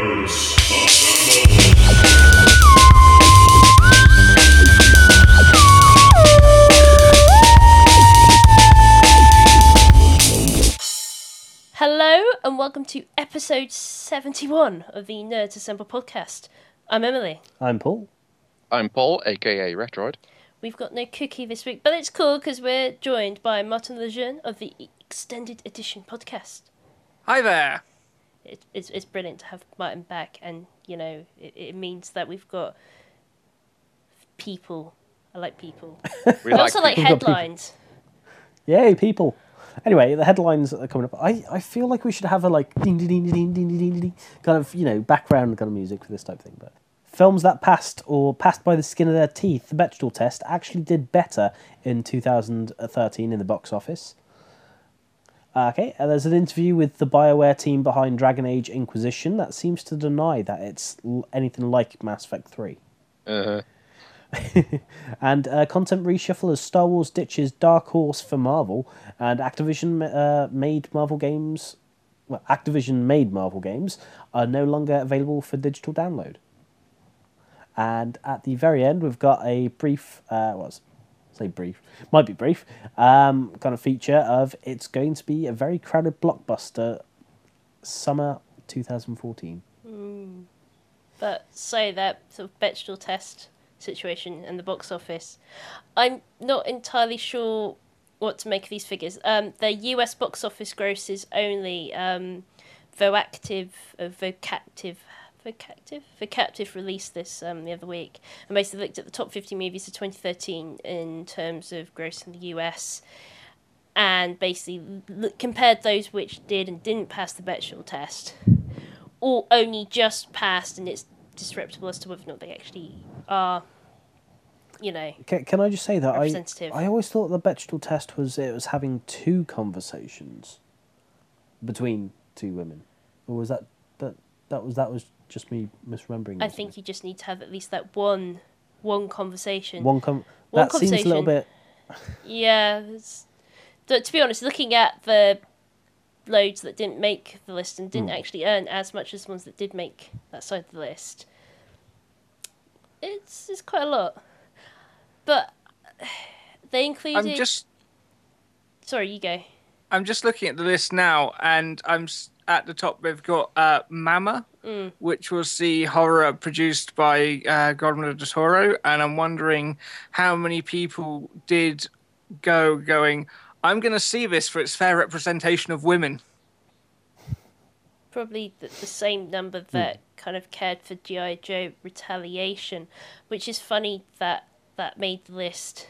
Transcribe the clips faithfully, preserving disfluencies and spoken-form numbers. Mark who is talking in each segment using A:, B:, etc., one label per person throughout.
A: Hello and welcome to episode seventy-one of the Nerds Assemble podcast. I'm Emily.
B: I'm Paul.
C: I'm Paul, aka Retroid.
A: We've got no Cookie this week, but it's cool because we're joined by Martin Lejeune of the Extended Edition podcast.
D: Hi there.
A: It, it's, it's brilliant to have Martin back, and, you know, it, it means that we've got people. I like people.
C: We
A: I also like
B: We've got people.
A: headlines.
B: Yay, people. Anyway, the headlines that are coming up. I, I feel like we should have a like ding ding ding ding ding ding ding kind of, you know, background kind of music for this type of thing. But films that passed or passed by the skin of their teeth, the Bechdel test, actually did better in two thousand thirteen in the box office. Okay, and there's an interview with the BioWare team behind Dragon Age Inquisition that seems to deny that it's l- anything like Mass Effect three.
C: Uh-huh.
B: And uh, content reshuffle as Star Wars ditches Dark Horse for Marvel, and Activision uh, made Marvel games. Well, Activision made Marvel games are no longer available for digital download. And at the very end, we've got a brief. Uh, was say brief, might be brief. Um, kind of feature of it's going to be a very crowded blockbuster, summer twenty fourteen.
A: Mm. But so that sort of Bechdel test situation in the box office, I'm not entirely sure what to make of these figures. Um, the U S box office grosses only um, Voactive, uh, Vocactive, Vocactive, Vocactive released this um, the other week, and basically looked at the top fifty movies of twenty thirteen in terms of gross in the U S, and basically look, compared those which did and didn't pass the Bechdel test, or only just passed, and it's disreputable as to whether or not they actually are, you know,
B: Can, can I just say that I
A: representative.
B: I always thought the Bechdel test was it was having two conversations between two women, or was that that that was that was just me misremembering?
A: I think you just need to have at least that one one conversation.
B: one com
A: One
B: that seems a little
A: conversation.
B: bit.
A: Yeah, it's, to, to be honest, looking at the loads that didn't make the list and didn't
B: Mm.
A: actually earn as much as the ones that did make that side of the list, it's it's quite a lot. But they included.
D: I'm just
A: Sorry, you go.
D: I'm just looking at the list now, and I'm s- at the top. We've got uh, Mama,
A: Mm.
D: which was the horror produced by uh, Guillermo del Toro, and I'm wondering how many people did go going. I'm going to see this for its fair representation of women.
A: Probably the, the same number that kind of cared for G I. Joe Retaliation, which is funny that that made the list.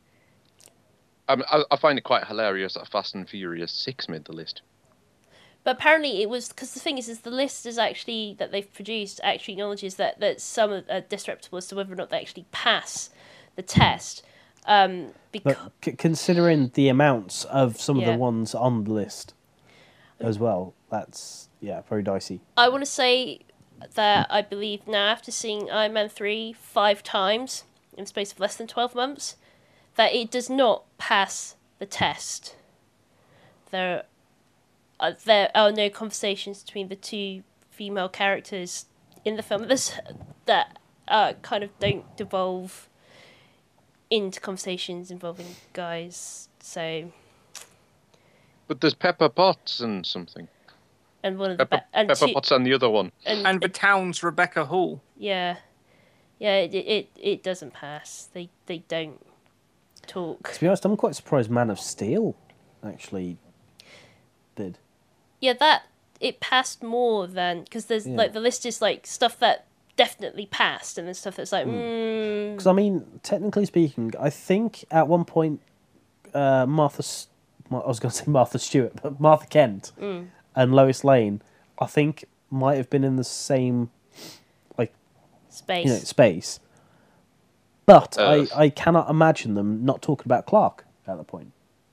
C: Um, I, I find it quite hilarious that Fast and Furious six made the list.
A: But apparently it was, because the thing is, is the list is actually, that they've produced, actually acknowledges that, that some are are disreputable as to whether or not they actually pass the test. Um, because,
B: But c- considering the amounts of some of
A: Yeah.
B: the ones on the list, as well, that's yeah very dicey.
A: I want to say that I believe now, after seeing Iron Man three five times in the space of less than twelve months, that it does not pass the test. There, uh, there are no conversations between the two female characters in the film There's, that uh, kind of don't devolve into conversations involving guys. So,
C: But there's Pepper Potts and something.
A: and one of the
C: Pepper,
A: ba- and
C: Pepper
A: two,
C: Potts and the other one.
A: and,
D: And the town's Rebecca Hall.
A: yeah, yeah, it, it it doesn't pass. They they don't talk.
B: To be honest, I'm quite surprised Man of Steel actually did.
A: Yeah, that it passed more than, because there's
B: Yeah.
A: like the list is like stuff that definitely passed, and then stuff that's like mm.
B: Because I mean, technically speaking, I think at one point uh, Martha, S- I was going to say Martha Stewart, but Martha Kent
A: Mm.
B: and Lois Lane, I think might have been in the same
A: space.
B: you know space. But
C: Uh.
B: I, I cannot imagine them not talking about Clark at the point.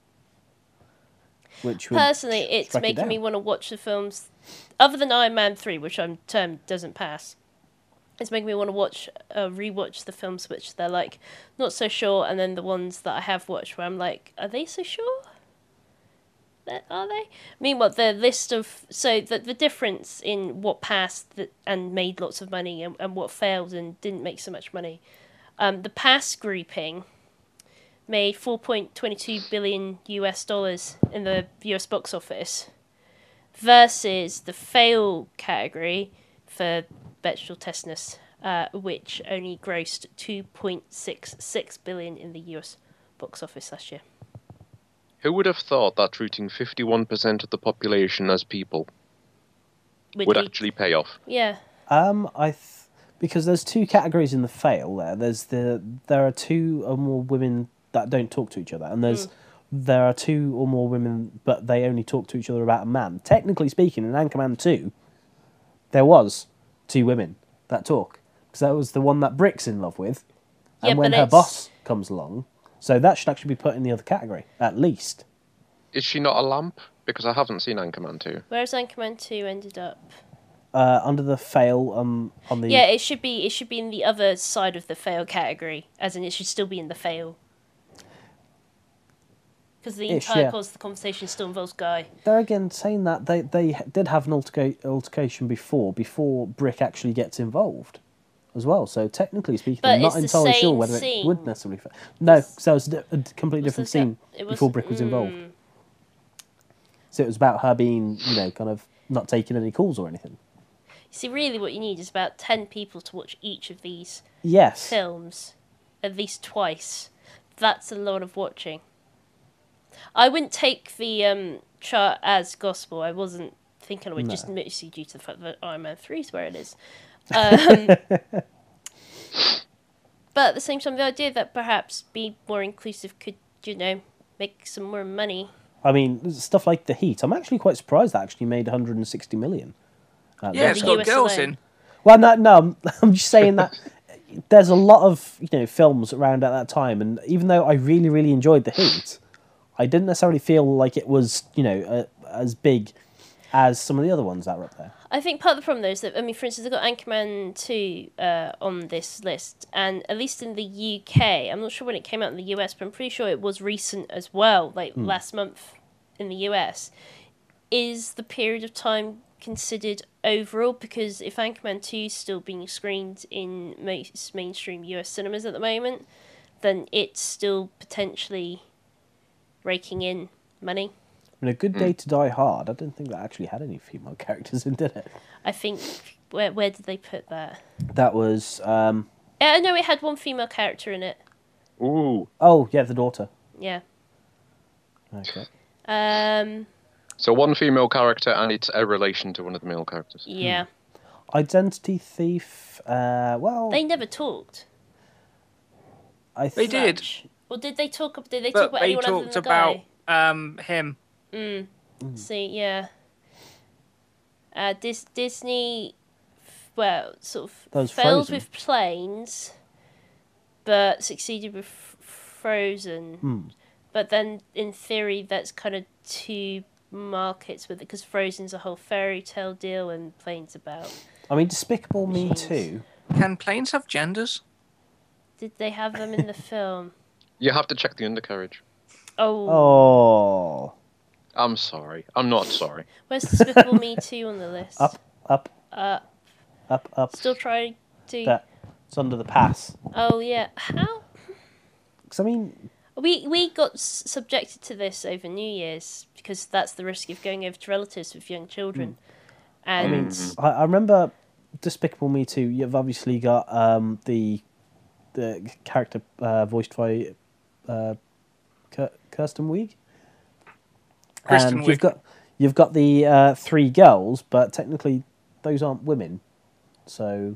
B: Which would
A: Personally, it's
B: strike it
A: making me
B: down.
A: want to watch the films, other than Iron Man three, which I'm term doesn't pass. It's making me want to watch, uh, rewatch the films which they're like not so sure, and then the ones that I have watched where I'm like, are they so sure? That- Are they? Meanwhile, the list of so the the difference in what passed that, and made lots of money and, and what failed and didn't make so much money. Um, the pass grouping made four point two two billion U S dollars in the U S box office, versus the fail category for vegetable testness, uh, which only grossed two point six six billion in the U S box office last year.
C: Who would have thought that treating fifty-one percent of the population as people
A: Would
C: would
A: lead-
C: actually pay off?
A: Yeah.
B: Um, I th- because there's two categories in the fail there. There's the there are two or more women that don't talk to each other, and there's there are two or more women, but they only talk to each other about a man. Technically speaking, in Anchorman two, there was two women that talk, because that was the one that Brick's in love with, and
A: Yeah,
B: when
A: but
B: her
A: it's-
B: boss comes along, so that should actually be put in the other category at least.
C: Is she not a lamp? Because I haven't seen Anchorman two.
A: Where's Anchorman two ended up?
B: Uh, under the fail um, on the
A: Yeah, it should be. It should be in the other side of the fail category, as in it should still be in the fail. Because the
B: Ish,
A: entire
B: yeah.
A: course of the conversation still involves Guy.
B: They're again saying that they, they did have an alterca- altercation before before Brick actually gets involved as well. So technically speaking,
A: But
B: I'm not
A: it's the
B: entirely sure
A: same
B: whether
A: scene.
B: it would necessarily. Fa- no, so it was a di- a completely
A: Was
B: different
A: this that-
B: scene
A: it was-
B: before Brick was involved.
A: mm.
B: So it was about her being, you know, kind of not taking any calls or anything.
A: See, really, what you need is about ten people to watch each of these
B: Yes.
A: films at least twice. That's a lot of watching. I wouldn't take the um, chart as gospel. I wasn't thinking of it, just mostly due to the fact that Iron Man three is where it is. Um, but at the same time, the idea that perhaps be more inclusive could, you know, make some more money.
B: I mean, stuff like The Heat. I'm actually quite surprised that actually made one hundred sixty million. at
D: Yeah,
B: the
D: it's
A: the
B: time.
D: got
A: U S
D: girls
A: alone.
D: in.
B: Well, no, no, I'm, I'm just saying that there's a lot of, you know, films around at that time, and even though I really, really enjoyed The Heat, I didn't necessarily feel like it was, you know, uh, as big as some of the other ones that were up there.
A: I think part of the problem though is that, I mean, for instance, I've got Anchorman two uh, on this list, and at least in the U K, I'm not sure when it came out in the U S, but I'm pretty sure it was recent as well, like last month in the U S. Is the period of time considered overall? Because if Anchorman two is still being screened in most mainstream U S cinemas at the moment, then it's still potentially raking in money.
B: I mean, A Good Day to Die Hard, I didn't think that actually had any female characters in, did it?
A: I think, where where did they put that?
B: That was, um,
A: Yeah, I know it had one female character in it.
C: Ooh.
B: oh, yeah, The Daughter.
A: Yeah.
B: Okay.
A: Um.
C: So one female character, and it's a relation to one of the male characters.
A: Yeah.
B: Identity Thief, uh, well,
A: They never talked.
B: I
D: They
B: th-
D: did.
A: much. Or did they talk? Did they talk
D: But
A: about
D: they
A: anyone other than
D: talked
A: the
D: about
A: guy?
D: um, him.
A: Mm. See, yeah. Uh, Dis- Disney, f- well, sort of
B: That was
A: failed
B: Frozen.
A: with planes, but succeeded with f- Frozen.
B: Hmm.
A: But then, in theory, that's kind of two markets with it, because Frozen's a whole fairy tale deal, and planes about.
B: I mean, Despicable Me
A: Machines.
B: too.
D: Can planes have genders?
A: Did they have them in the film?
C: You have to check the undercarriage.
A: Oh,
B: Oh,
C: I'm sorry. I'm not sorry.
A: where's Despicable Me two on the list?
B: up, up,
A: Uh,
B: up, up.
A: still trying to.
B: That it's under the pass.
A: Oh yeah, how?
B: Because I mean,
A: We we got s- subjected to this over New Year's because that's the risk of going over to relatives with young children,
B: I mean,
A: and
B: I, I remember Despicable Me too. You've obviously got um, the the character uh, voiced by uh, Kir- Kirsten Wiig.
D: Kristen
B: and you've
D: Wiig.
B: got you've got the uh, three girls, but technically those aren't women. So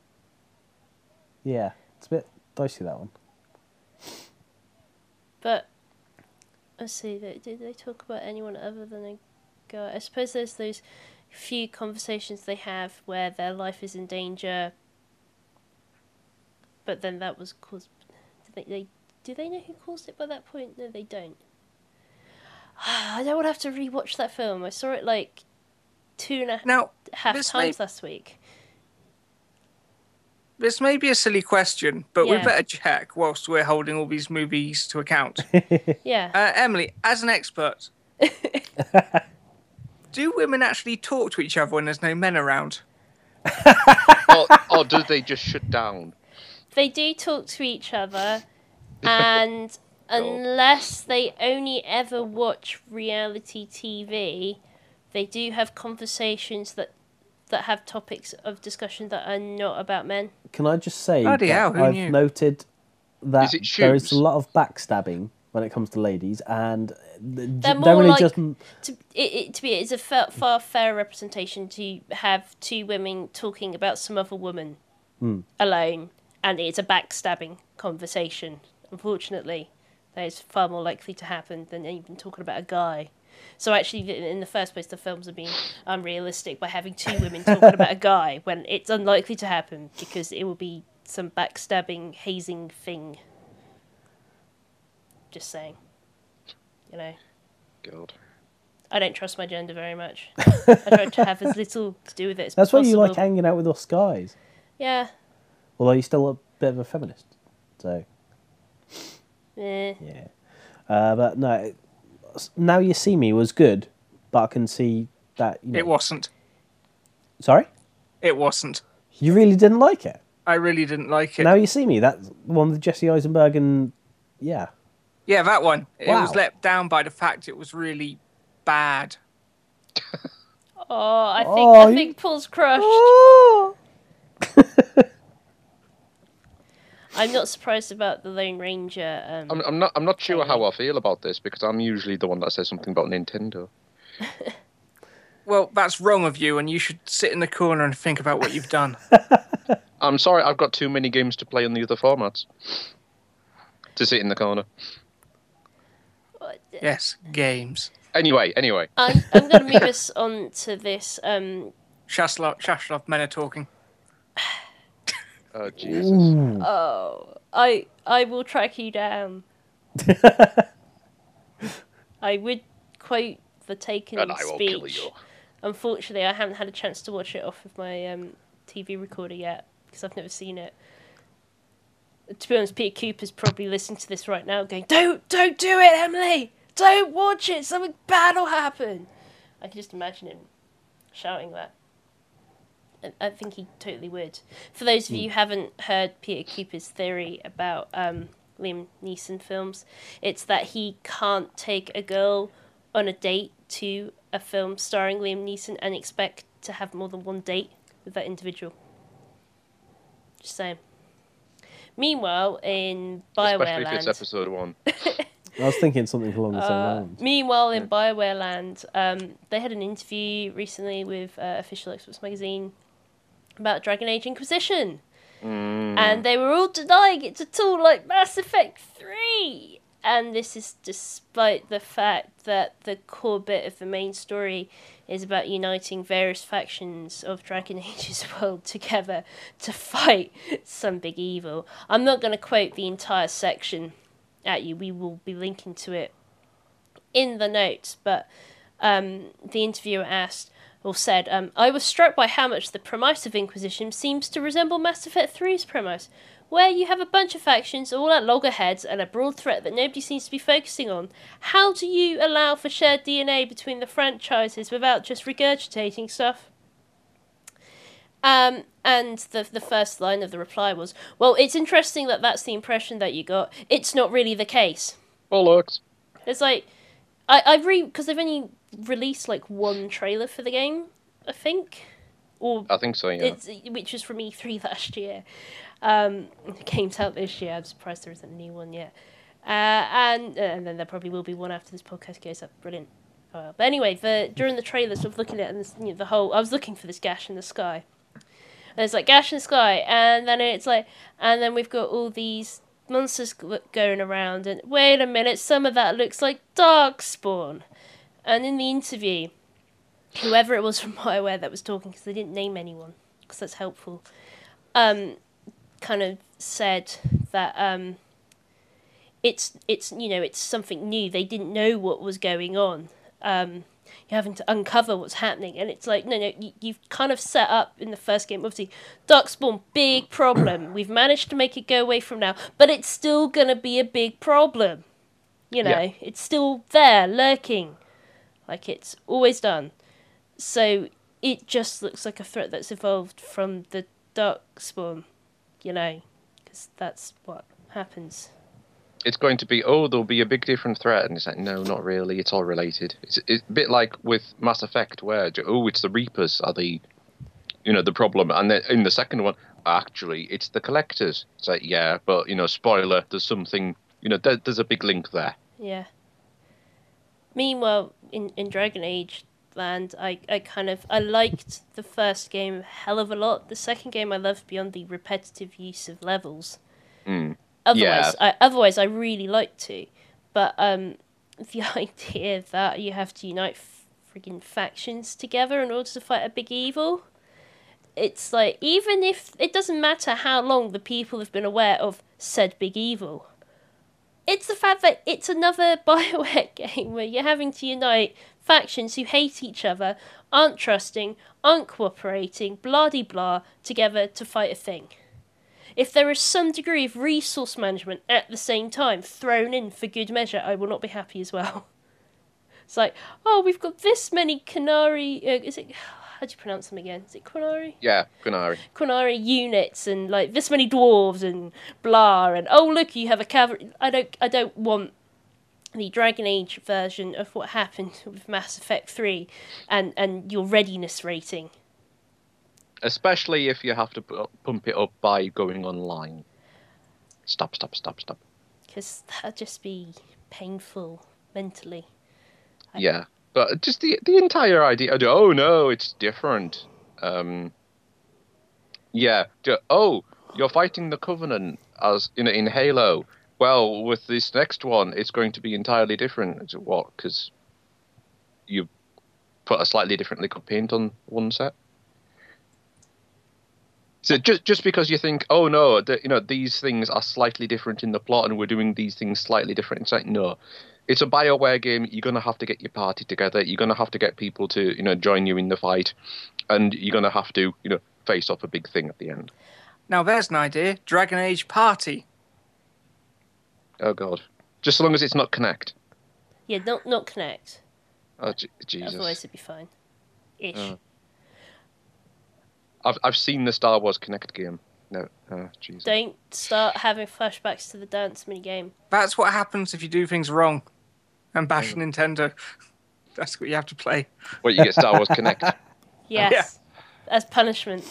B: yeah, it's a bit dicey, that one.
A: but let's see. they- Did they talk about anyone other than a guy? I suppose there's those few conversations they have where their life is in danger, but then that was caused. Did they, they do they know who caused it by that point? No, they don't. I don't want to have to rewatch that film. I saw it like two and a
D: Now,
A: half
D: this
A: times
D: may-
A: last week.
D: this may be a silly question, but we
A: Yeah.
D: better check whilst we're holding all these movies to account.
A: Yeah.
D: Uh, Emily, as an expert, Do women actually talk to each other when there's no men around?
C: or, or do they just shut down?
A: They do talk to each other, and unless they only ever watch reality T V, they do have conversations that that have topics of discussion that are not about men.
B: Can I just say
D: Bloody
B: that
D: hell, who
B: I've
D: knew?
B: noted that
C: Is it
B: there is
C: shoes?
B: a lot of backstabbing when it comes to ladies, and
A: They're more
B: generally
A: like
B: just
A: to it, it to be it's a far, far fairer representation to have two women talking about some other woman
B: Mm.
A: alone, and it's a backstabbing conversation. Unfortunately, that is far more likely to happen than even talking about a guy. So actually, in the first place, the films are being unrealistic by having two women talking about a guy when it's unlikely to happen because it will be some backstabbing, hazing thing. Just saying. You know,
C: God.
A: I don't trust my gender very much. I try to have as little to do with it as
B: that's why
A: possible.
B: you like hanging out with us guys.
A: Yeah.
B: Although you're still a bit of a feminist, so
A: Eh.
B: yeah. Uh, but no, it- Now You See Me was good, but I can see that you know.
D: It wasn't.
B: Sorry,
D: It wasn't.
B: you really didn't like it.
D: I really didn't like it.
B: Now You See Me, that's the one with Jesse Eisenberg and yeah.
D: Yeah, that one. It
B: Wow.
D: was let down by the fact it was really bad.
A: Oh, I think
B: Oh,
A: I
B: you-
A: think Paul's crushed.
B: Oh!
A: I'm not surprised about the Lone Ranger. Um,
C: I'm, I'm not. I'm not sure
A: Okay.
C: how I feel about this because I'm usually the one that says something about Nintendo.
D: Well, that's wrong of you, and you should sit in the corner and think about what you've done.
C: I'm sorry, I've got too many games to play on the other formats to sit in the corner.
D: Yes, games.
C: Anyway, anyway.
A: I'm I'm going to move us on to this. Um,
D: Shaslov, Shaslov, men are talking.
C: Oh Jesus.
A: oh, I I will track you down. I would quote the Taken
C: And I will
A: speech.
C: kill you.
A: Unfortunately, I haven't had a chance to watch it off of my um, T V recorder yet because I've never seen it. To be honest, Peter Cooper's probably listening to this right now, going, "Don't, don't do it, Emily! Don't watch it. Something bad will happen." I can just imagine him shouting that. And I think he totally would. For those of you who haven't heard Peter Cooper's theory about um, Liam Neeson films, it's that he can't take a girl on a date to a film starring Liam Neeson and expect to have more than one date with that individual. Just saying. Meanwhile, in
C: Especially
A: Bioware
C: if it's
A: Land,
C: episode one.
B: I was thinking something along the same
A: uh,
B: lines.
A: meanwhile in Bioware Land, um, they had an interview recently with uh, Official Xbox Magazine about Dragon Age Inquisition.
C: Mm.
A: And they were all denying it's a tool like Mass Effect three. And this is despite the fact that the core bit of the main story is about uniting various factions of Dragon Age's world together to fight some big evil. I'm not going to quote the entire section at you. We will be linking to it in the notes. But um, the interviewer asked, or said, um, I was struck by how much the premise of Inquisition seems to resemble Mass Effect three's premise, where you have a bunch of factions all at loggerheads and a broad threat that nobody seems to be focusing on. How do you allow for shared D N A between the franchises without just regurgitating stuff? Um, and the the first line of the reply was, well, it's interesting that that's the impression that you got. It's not really the case.
C: Bollocks.
A: It's like, I, I re because they've only released like one trailer for the game, I think, or
C: I think so, yeah.
A: it's which was from E three last year. Um, the game's out this year. I'm surprised there isn't a new one yet. Uh, and uh, and then there probably will be one after this podcast goes up. Brilliant. Uh, but anyway, the during the trailer, sort of looking at it and this, you know, the whole, I was looking for this gash in the sky. And there's like gash in the sky, and then it's like, and then we've got all these monsters g- going around, and wait a minute, some of that looks like Darkspawn. And in the interview, whoever it was from BioWare that was talking, because they didn't name anyone, because that's helpful, um, kind of said that um, it's it's you know it's something new. They didn't know what was going on. Um, you're having to uncover what's happening, and it's like no, no. You, you've kind of set up in the first game. Obviously, Darkspawn, big problem. We've managed to make it go away from now, but it's still gonna be a big problem. You know,
C: Yeah.
A: it's still there, lurking. like it's always done. So it just looks like a threat that's evolved from the Darkspawn, you know, because that's what happens.
C: It's going to be, oh, there'll be a big different threat. And it's like, no, not really. It's all related. It's, it's a bit like with Mass Effect, where, oh, it's the Reapers are the, you know, the problem. And then in the second one, actually, it's the Collectors. It's like, yeah, but, you know, spoiler, there's something, you know, there, there's a big link there.
A: Yeah. Meanwhile, in, in Dragon Age Land, I, I kind of, I liked the first game a hell of a lot. The second game I loved beyond the repetitive use of levels.
C: Mm.
A: Otherwise,
C: Yeah.
A: I, otherwise, I really like to, but um, the idea that you have to unite friggin' factions together in order to fight a big evil, it's like, even if it doesn't matter how long the people have been aware of said big evil, it's the fact that it's another BioWare game where you're having to unite factions who hate each other, aren't trusting, aren't cooperating, blah-de-blah, together to fight a thing. If there is some degree of resource management at the same time thrown in for good measure, I will not be happy as well. It's like, oh, we've got this many Qunari... Uh, is it... How do you pronounce them again? Is it Qunari?
C: Yeah, Qunari.
A: Qunari units and, like, this many dwarves and blah, and, oh, look, you have a cavalry... I don't, I don't want the Dragon Age version of what happened with Mass Effect three and, and your readiness rating.
C: Especially if you have to pu- pump it up by going online. Stop, stop, stop, stop.
A: Because that'd just be painful mentally.
C: Yeah, but just the the entire idea. Oh no, it's different. Um, yeah. ju- Oh, you're fighting the Covenant as in in Halo. Well, with this next one, it's going to be entirely different. It's what? Because you put a slightly different liquid paint on one set. So just just because you think, oh no, the, you know these things are slightly different in the plot, and we're doing these things slightly different. It's like no, it's a BioWare game. You're gonna have to get your party together. You're gonna have to get people to you know join you in the fight, and you're gonna have to you know face off a big thing at the end.
D: Now there's an idea. Dragon Age Party.
C: Oh god, just as long as it's not Connect.
A: Yeah, not not connect.
C: Oh Je- Jesus.
A: Otherwise it'd be fine. Ish.
C: Oh. I've I've seen the Star Wars Connect game. No, oh, Jesus.
A: Don't start having flashbacks to the dance mini game.
D: That's what happens if you do things wrong and bash Nintendo. That's what you have to play.
C: Well, you get Star Wars Connect.
A: Yes. As punishment.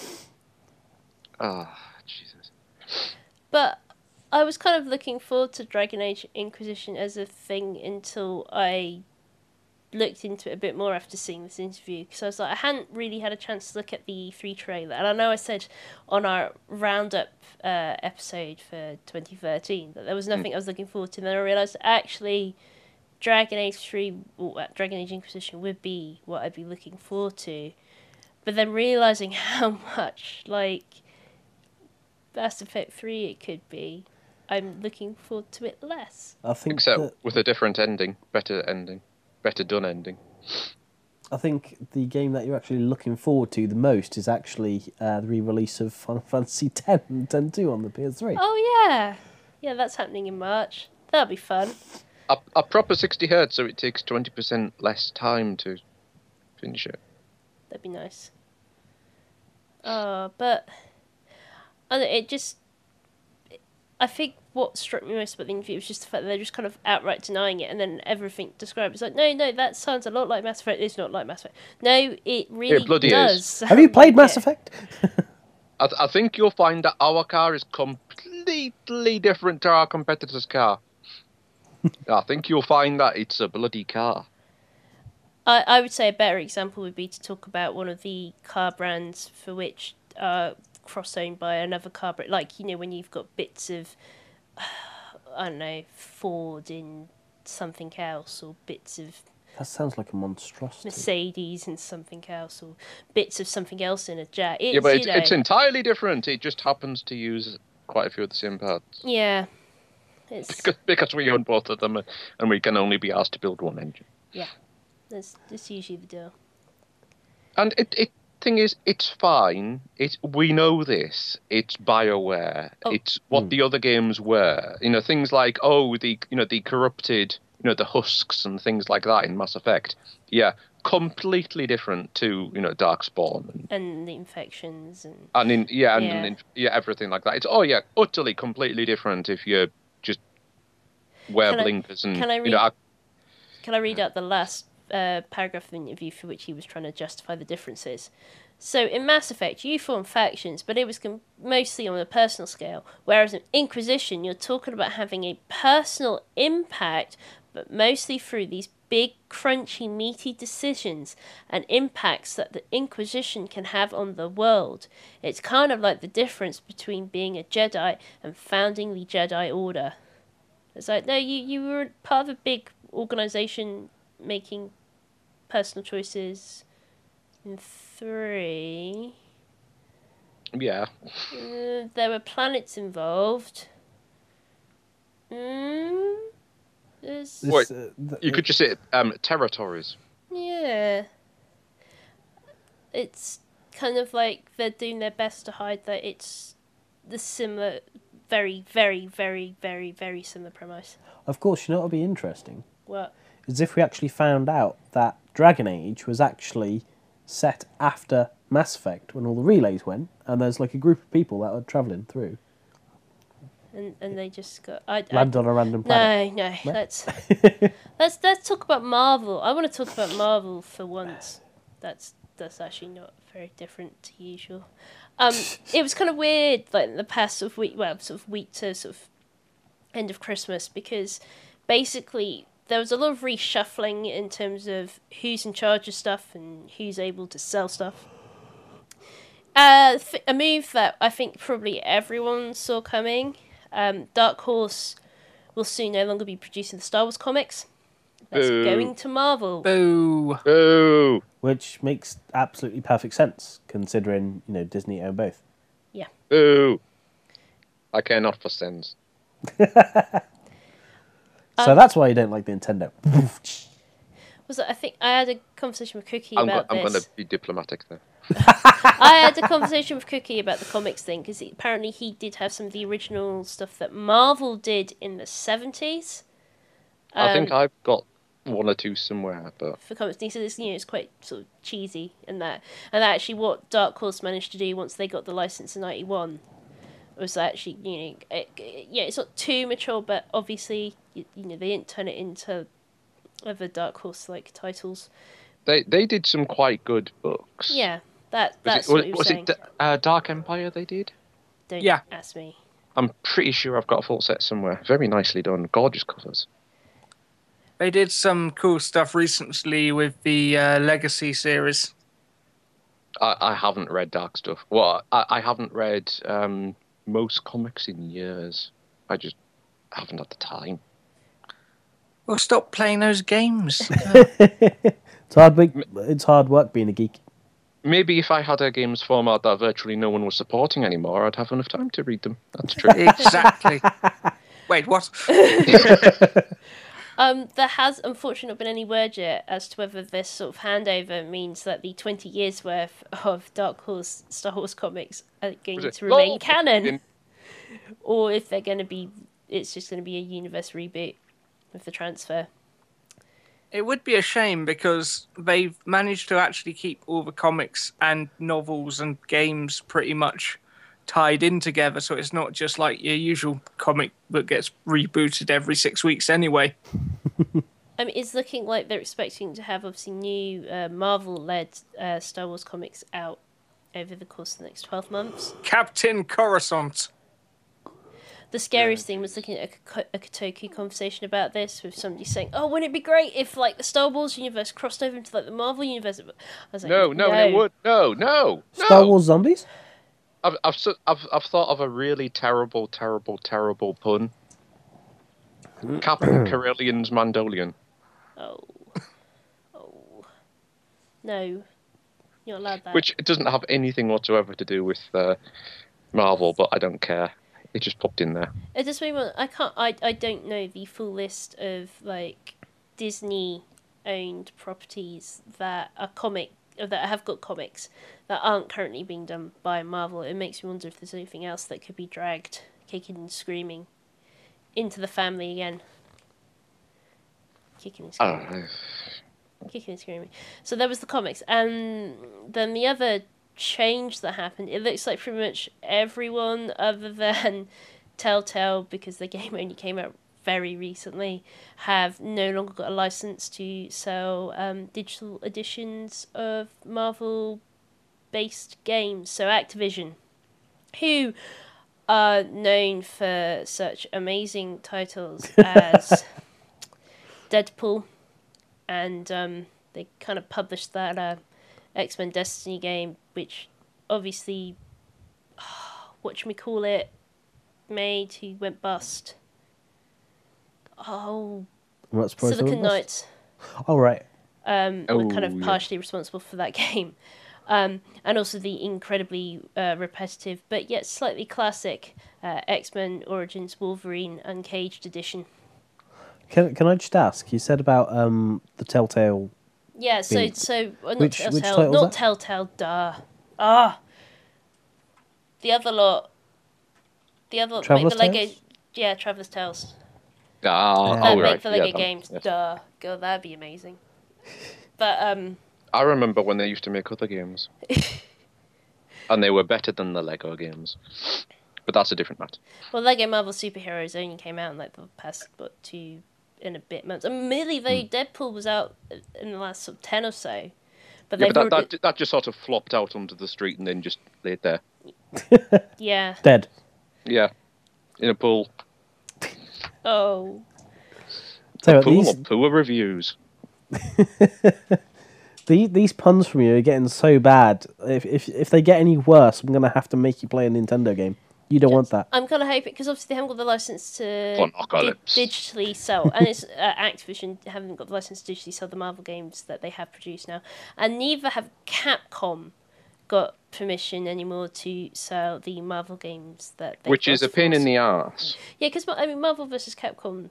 C: Oh, Jesus.
A: But I was kind of looking forward to Dragon Age Inquisition as a thing until I looked into it a bit more after seeing this interview, because I was like, I hadn't really had a chance to look at the E three trailer, and I know I said on our roundup uh, episode for twenty thirteen that there was nothing mm. I was looking forward to, and then I realised actually Dragon Age three, or Dragon Age Inquisition would be what I'd be looking forward to, but then realising how much like Mass Effect three it could be, I'm looking forward to it less.
B: I think
C: Except
B: that...
C: with a different ending, better ending. Better done ending.
B: I think the game that you're actually looking forward to the most is actually uh, the re-release of Final Fantasy X and ten two on the P S three.
A: Oh yeah, yeah, that's happening in March. That'll be fun.
C: A, a proper sixty hertz, so it takes twenty percent less time to finish it.
A: That'd be nice. Oh, but I don't know, it just. I think what struck me most about the interview was just the fact that they're just kind of outright denying it, and then everything described is like, no, no, that sounds a lot like Mass Effect. It's not like Mass Effect. No, it really
C: It bloody
A: does.
C: is.
B: Have you played Mass
A: Yeah.
B: Effect?
C: I, th- I think you'll find that our car is completely different to our competitor's car. I think you'll find that it's a bloody car.
A: I, I would say a better example would be to talk about one of the car brands for which are cross-owned by another car brand. Like, you know, when you've got bits of, I don't know, Ford in something else, or bits of
B: That sounds like a monstrosity.
A: Mercedes and something else, or bits of something else in a jet. It's,
C: Yeah, but
A: you
C: it's,
A: know,
C: it's entirely different. It just happens to use quite a few of the same parts.
A: yeah, it's
C: Because, because we own both of them, and we can only be asked to build one engine.
A: yeah, that's that's usually the deal.
C: And it, it thing is, it's fine. It we know this. It's BioWare.
A: Oh.
C: It's what
B: Mm.
C: the other games were. You know, things like oh, the you know the corrupted you know, the husks and things like that in Mass Effect. Yeah, completely different to, you know, Darkspawn and,
A: And the infections and
C: and in yeah and,
A: Yeah.
C: and in, yeah everything like that. It's oh yeah, utterly completely different if you just wear
A: Can I-
C: blinkers and
A: can I
C: you know.
A: read-
C: I,
A: Can I read out the last uh, paragraph of the interview for which he was trying to justify the differences? So in Mass Effect, you form factions, but it was com- mostly on a personal scale. Whereas in Inquisition, you're talking about having a personal impact, but mostly through these big, crunchy, meaty decisions and impacts that the Inquisition can have on the world. It's kind of like the difference between being a Jedi and founding the Jedi Order. It's like, no, you, you were part of a big organization making personal choices. In three,
C: yeah,
A: uh, there were planets involved. Mm, there's,
C: Wait.
B: This, uh, th-
C: you could just say um, territories.
A: yeah. It's kind of like they're doing their best to hide that it's the similar, very, very, very, very, very similar premise.
B: of course, you know what would be interesting
A: What?
B: is if we actually found out that Dragon Age was actually set after Mass Effect when all the relays went, and there's like a group of people that are travelling through,
A: And and they just got. I, I,
B: land on a random planet.
A: no, no. Let's let's let's talk about Marvel. I want to talk about Marvel for once. That's that's actually not very different to usual. Um, it was kind of weird, like in the past sort of week, well, sort of week to sort of end of Christmas, because basically there was a lot of reshuffling in terms of who's in charge of stuff and who's able to sell stuff. Uh, th- a move that I think probably everyone saw coming. Um, Dark Horse will soon no longer be producing the Star Wars comics. That's
C: Boo.
A: going to Marvel.
D: Boo.
C: Boo!
B: Which makes absolutely perfect sense, considering, you know, Disney own both.
C: Boo! I care not for sins.
B: So
A: Um,
B: that's why you don't like the Nintendo.
A: Was it, I think I had a conversation with Cookie
C: I'm, go-
A: about
C: I'm
A: this.
C: going to be diplomatic there.
A: I had a conversation with Cookie about the comics thing because apparently he did have some of the original stuff that Marvel did in the seventies.
C: I think
A: Um,
C: I've got one or two somewhere, but
A: for comics. And he said it's, you know, it's quite sort of cheesy and that. And actually what Dark Horse managed to do once they got the license in ninety-one was actually, you know, it, it- yeah, it's not too mature, but obviously, you, you know, they didn't turn it into other Dark Horse-like titles.
C: they they did some quite good books.
A: Yeah, that
C: Was
A: that's
C: it,
A: what
C: was,
A: he was,
C: was
A: saying.
C: it uh, Dark Empire they did?
A: Don't
D: Yeah.
A: ask me.
C: I'm pretty sure I've got a full set somewhere. Very nicely done. Gorgeous covers.
D: They did some cool stuff recently with the uh, Legacy series.
C: I, I haven't read Dark stuff. Well, I, I haven't read um, most comics in years. I just haven't had the time.
D: Well, stop playing those games.
B: It's hard. Work, it's hard work being a geek.
C: Maybe if I had a games format that virtually no one was supporting anymore, I'd have enough time to read them. That's true.
D: Exactly. Wait, what?
A: Um, there has unfortunately not been any word yet as to whether this sort of handover means that the twenty years worth of Dark Horse Star Wars comics are going
C: Was it-
A: to remain
C: Oh,
A: canon,
C: in-
A: or if they're going to be, it's just going to be a universe reboot with the transfer.
D: It would be a shame because they've managed to actually keep all the comics and novels and games pretty much tied in together, so it's not just like your usual comic that gets rebooted every six weeks anyway.
A: I mean, it's looking like they're expecting to have obviously new uh, Marvel-led uh, Star Wars comics out over the course of the next twelve months.
D: Captain Coruscant.
A: The scariest thing was looking at a, Ko- a Kotaku conversation about this with somebody saying, "Oh, wouldn't it be great if like the Star Wars universe crossed over into like the Marvel universe?" I was like,
C: No, no, it would. No, no, no.
B: Star Wars zombies?
C: I've, I've, su- I've, I've thought of a really terrible, terrible, terrible pun. Captain Corellian's Mandolian.
A: Oh, oh, no, you're not allowed that.
C: Which doesn't have anything whatsoever to do with uh, Marvel, but I don't care. It just popped in there.
A: It just made me. want- I can't. I. I don't know the full list of like Disney-owned properties that are comic or that have got comics that aren't currently being done by Marvel. It makes me wonder if there's anything else that could be dragged, kicking and screaming, into the family again. kicking and
C: Oh,
A: screaming. Kicking and screaming. So there was the comics, and then the other change that happened. It looks like pretty much everyone other than Telltale, because the game only came out very recently, have no longer got a license to sell um, digital editions of Marvel-based games. So Activision, who are known for such amazing titles as Deadpool, and um, they kind of published that uh, X-Men Destiny game, which obviously, whatchamacallit, made, who went bust. Oh,
B: What's supposed to
A: Silicon
B: be best?
A: Knights
B: Oh, right.
A: um, were kind
C: Oh,
A: of
C: yeah.
A: partially responsible for that game. Um, and also the incredibly uh, repetitive, but yet slightly classic uh, X-Men Origins Wolverine Uncaged Edition.
B: Can Can I just ask? You said about um the Telltale.
A: Yeah, so
B: Being-
A: so well, not
B: Which-
A: Telltale,
B: which title was
A: not
B: that?
A: Telltale, duh. Ah, the other lot, the other
B: Traveller's
A: make the Lego,
B: Tales?
A: yeah, Traveller's Tales.
C: Ah,
B: Yeah.
A: That
C: oh,
A: make
C: right.
A: the Lego
C: yeah, that-
A: games,
C: yes.
A: duh. God, that'd be amazing. But um,
C: I remember when they used to make other games. And they were better than the Lego games. But that's a different matter.
A: well, Lego Marvel Superheroes only came out in like the past what two and a bit months. Admittedly, though, Deadpool was out in the last sort of ten or so. But
C: Yeah,
A: they've
C: but that,
A: already,
C: that, that just sort of flopped out onto the street and then just laid there.
A: yeah.
B: Dead.
C: Yeah. In a pool.
A: Oh,
B: So
C: A pool
B: these,
C: of poor reviews.
B: the, these puns from you are getting so bad. If, if if they get any worse, I'm gonna have to make you play a Nintendo game. You don't want that.
A: I'm kind of hoping because obviously they haven't got the license to di-
C: Pornocalypse.
A: digitally sell, and it's uh, Activision haven't got the license to digitally sell the Marvel games that they have produced now, and neither have Capcom got permission anymore to sell the Marvel games that they
C: Which is a pain in the arse.
A: yeah, because I mean Marvel versus Capcom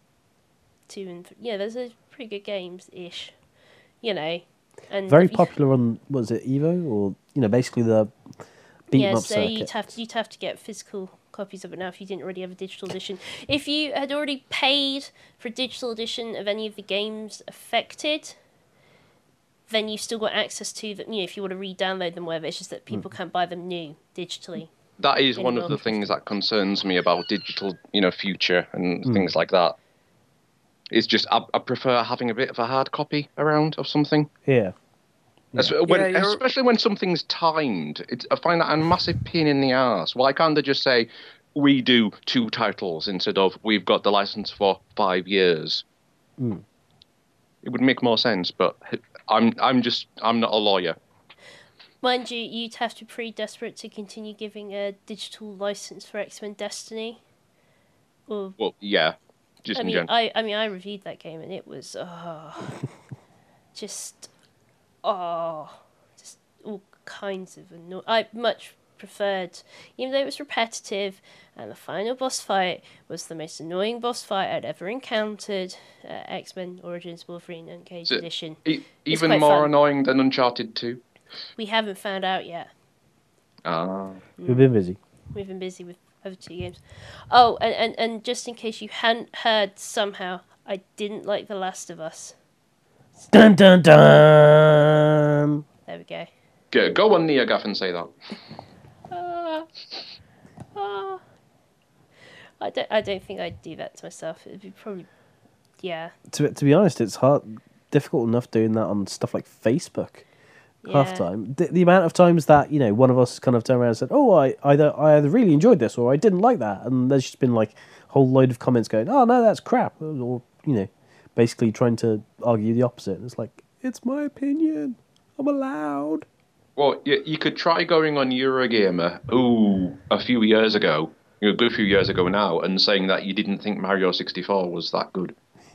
A: two and th- yeah, there's a pretty good games ish, you know, and
B: Very
A: if you-
B: popular on was it Evo or you know basically the beat 'em
A: Yeah,
B: up
A: so
B: circuit.
A: you'd have to you'd have to get physical copies of it now if you didn't already have a digital edition. If you had already paid for a digital edition of any of the games affected, then you've still got access to them. You know, if you want to re-download them, whatever. It's just that people can't buy them new digitally.
C: That is one of
A: Anymore.
C: the things that concerns me about digital, you know, future and
B: Hmm.
C: things like that. It's just I, I prefer having a bit of a hard copy around of something.
B: Yeah.
C: Es- when-
D: Yeah, you're-
C: especially when something's timed. It's, I find that a massive pain in the arse. Why can't they just say, we do two titles instead of we've got the license for five years?
B: Hmm.
C: It would make more sense, but I'm I'm just I'm not a lawyer.
A: Mind you, you'd have to be pretty desperate to continue giving a digital license for X-Men Destiny. Or
C: Well, yeah, just
A: I
C: in
A: mean,
C: general.
A: I I mean, I reviewed that game and it was oh, just oh, just all kinds of annoying. I much preferred, even though it was repetitive, and the final boss fight was the most annoying boss fight I'd ever encountered. Uh, X-Men Origins Wolverine Uncaged
C: So-
A: Edition.
C: E-
A: it's
C: even
A: quite
C: more
A: fun.
C: annoying than Uncharted two.
A: We haven't found out yet.
C: Ah,
B: We've been busy.
A: We've been busy with other two games. Oh, and, and, and just in case you hadn't heard somehow, I didn't like The Last of Us.
B: Dun dun dun.
A: There we go.
C: go, go on, Neogaff, and say that.
A: Ah, ah. I don't. I don't think I'd do that to myself. It'd be probably, yeah,
B: To to be honest, it's hard, difficult enough doing that on stuff like Facebook. Half
A: yeah.
B: time, the, the amount of times that you know one of us kind of turned around and said, "Oh, I either I either really enjoyed this or I didn't like that," and there's just been like a whole load of comments going, "Oh no, that's crap," or you know, basically trying to argue the opposite. And it's like, it's my opinion. I'm allowed.
C: Well, you, you could try going on Eurogamer, ooh, a few years ago, you know, a good few years ago now, and saying that you didn't think Mario sixty-four was that good.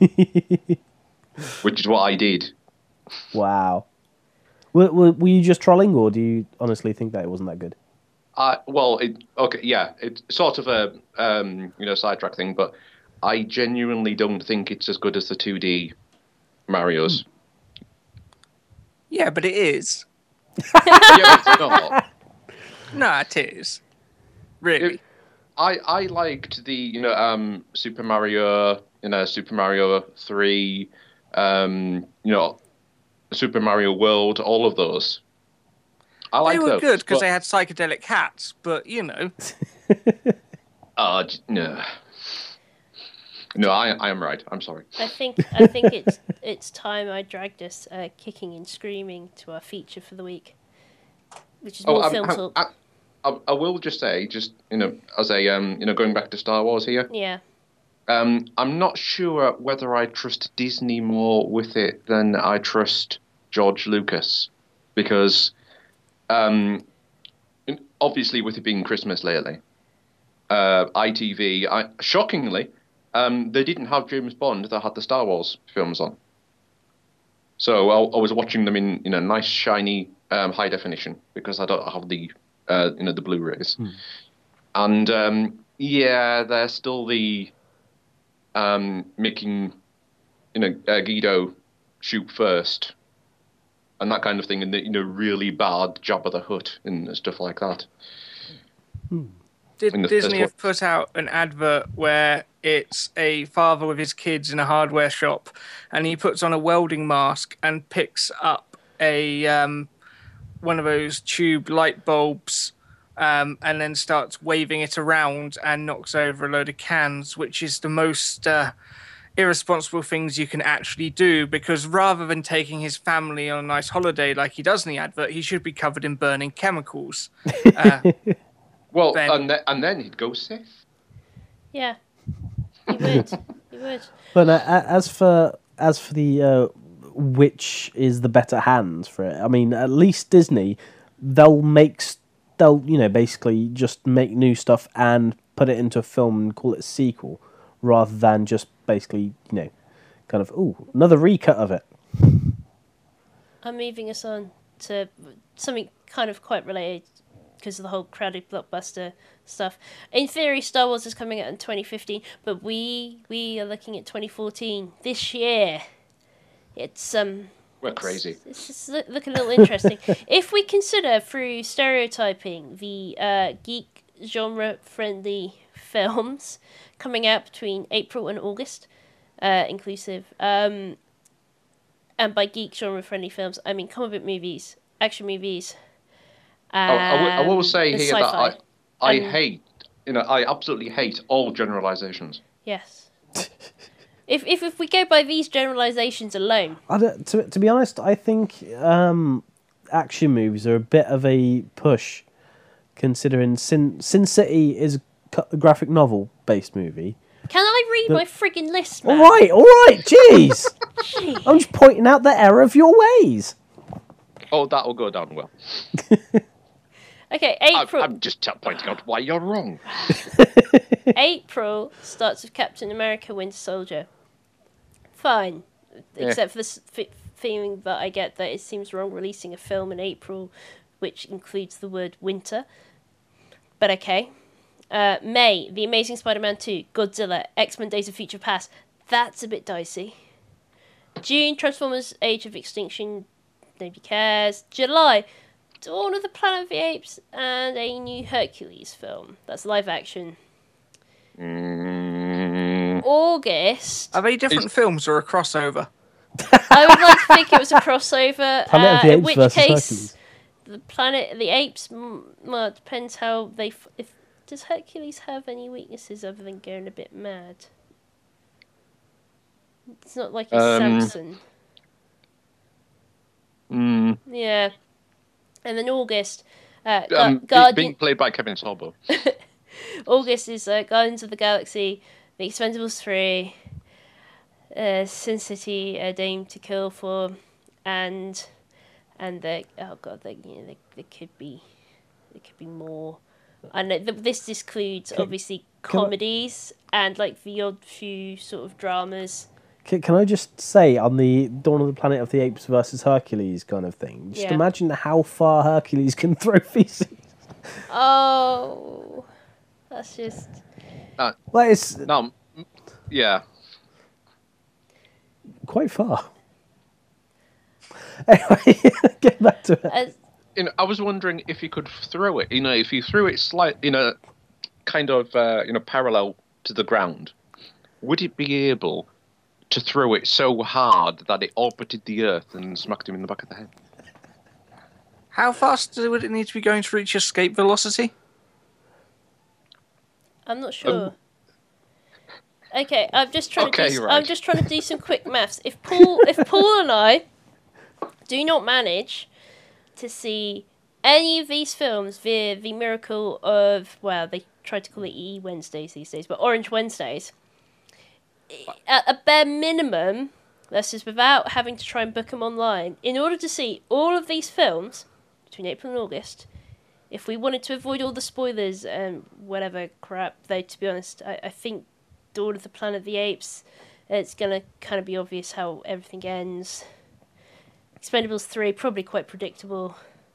C: Which is what I did.
B: Wow. Were, were, were you just trolling, or do you honestly think that it wasn't that good?
C: I well, it, okay, yeah, it's sort of a um, you know sidetrack thing, but I genuinely don't think it's as good as the two D Mario's.
D: Yeah, but it is.
C: Yeah, it's not.
D: No, it is. Really.
C: It- I I liked the you know um Super Mario you know Super Mario three, um, you know, Super Mario World, all of those. I
D: They
C: like
D: were
C: those,
D: good because
C: but-
D: they had psychedelic cats, but you know.
C: Uh, j- no. No, I, I am right. I'm sorry.
A: I think I think it's it's time I dragged us uh, kicking and screaming to our feature for the week, which is more
C: I'm-
A: film
C: I'm-
A: talk.
C: I, I, I will just say, just you know, as a um, you know, going back to Star Wars here,
A: Yeah.
C: um, I'm not sure whether I trust Disney more with it than I trust George Lucas, because um, obviously with it being Christmas lately, uh, I T V, I, shockingly, um, they didn't have James Bond. They had the Star Wars films on. So I, I was watching them in, in a nice, shiny, um, high definition because I don't have the, uh, you know, the Blu-rays.
B: Hmm.
C: And um, yeah, they're still the um, making, you know, uh, Guido shoot first, and that kind of thing, and the, you know, really bad Jabba the Hutt and stuff like that.
D: Did
C: In the
D: Disney
C: first
D: have put out an advert where it's a father with his kids in a hardware shop, and he puts on a welding mask and picks up a um, one of those tube light bulbs, um, and then starts waving it around and knocks over a load of cans, which is the most uh, irresponsible things you can actually do, because rather than taking his family on a nice holiday like he does in the advert, he should be covered in burning chemicals. Uh,
C: Well,
D: Then-
C: and, th- and then he'd go Sith.
A: Yeah. You would. You would.
B: But uh, a- as for as for the uh, which is the better hand for it, I mean, at least Disney, they'll make s- they'll you know basically just make new stuff and put it into a film and call it a sequel, rather than just basically you know, kind of ooh another recut of it.
A: I'm moving us on to something kind of quite related because of the whole crowded blockbuster stuff. In theory, Star Wars is coming out in twenty fifteen, but we we are looking at twenty fourteen this year. It's um
C: We're crazy.
A: It's just look, looking a little interesting. If we consider through stereotyping the uh, geek genre friendly films coming out between April and August, uh, inclusive. Um, and by geek genre friendly films, I mean comic book movies, action movies.
C: Oh, I, will, I will
A: um,
C: say
A: and
C: here that I,
A: sci-fi.
C: I
A: And-
C: hate, you know, I absolutely hate all generalizations.
A: Yes. if, if if we go by these generalizations alone,
B: I don't, to to be honest, I think um, action movies are a bit of a push, considering Sin Sin City is a cu- a graphic novel based movie.
A: can I read
B: The-
A: my friggin' list,
B: All
A: man?
B: right, all right, jeez.
A: Gee.
B: I'm just pointing out the error of your ways.
C: Oh, that will go down well.
A: Okay,
C: I,
A: April.
C: I'm just t- pointing out why you're wrong.
A: April starts with Captain America: Winter Soldier. Fine,
C: Yeah.
A: except for this f- feeling that I get that it seems wrong releasing a film in April, which includes the word winter. But okay. Uh, May, The Amazing Spider-Man two, Godzilla, X-Men: Days of Future Past. That's a bit dicey. June, Transformers: Age of Extinction. Nobody cares. July, Dawn of the Planet of the Apes and a new Hercules film. That's live action.
C: Mm,
A: August.
D: Are they different
C: Is-
D: films or a crossover?
A: I would like to think it was a crossover.
B: Planet
A: uh,
B: of the
A: in
B: Apes
A: which
B: versus
A: case,
B: Hercules.
A: the Planet of the Apes. mm, Well, it depends how they. F- if does Hercules have any weaknesses other than going a bit mad? It's not like he's
C: Um,
A: Samson.
C: mm,
A: Yeah. And then August. Uh, Gu-
C: um, be-
A: Guardian.
C: being played by Kevin Sorbo.
A: August is uh, Guardians of the Galaxy, The Expendables three, uh, Sin City, A Dame to Kill For, and and the oh god, there, you know, there, there could be there could be more. I know th- this includes
B: Can-
A: obviously
B: can I-
A: comedies and like the odd few sort of dramas.
B: Can, can I just say on the Dawn of the Planet of the Apes versus Hercules kind of thing? Just
A: Yeah.
B: imagine how far Hercules can throw feces.
A: Oh, that's just
B: Like it's
C: No, m- yeah.
B: quite far. Anyway, get back to it.
A: as
C: You know, I was wondering if you could throw it. You know, if you threw it slight, you know, kind of, uh, you know, parallel to the ground, would it be able to throw it so hard that it orbited the Earth and smacked him in the back of the head.
D: How fast would it need to be going to reach escape velocity?
A: I'm not sure. Okay, I'm just trying
C: Okay,
A: to do.
C: right.
A: I'm just trying to do some quick maths. If Paul, if Paul and I do not manage to see any of these films via the miracle of, well, they tried to call it E Wednesdays these days, but Orange Wednesdays. At a bare minimum, this is without having to try and book them online. In order to see all of these films between April and August, if we wanted to avoid all the spoilers and whatever crap, though, to be honest, I, I think Dawn of the Planet of the Apes, it's going to kind of be obvious how everything ends. Expendables three, probably quite predictable.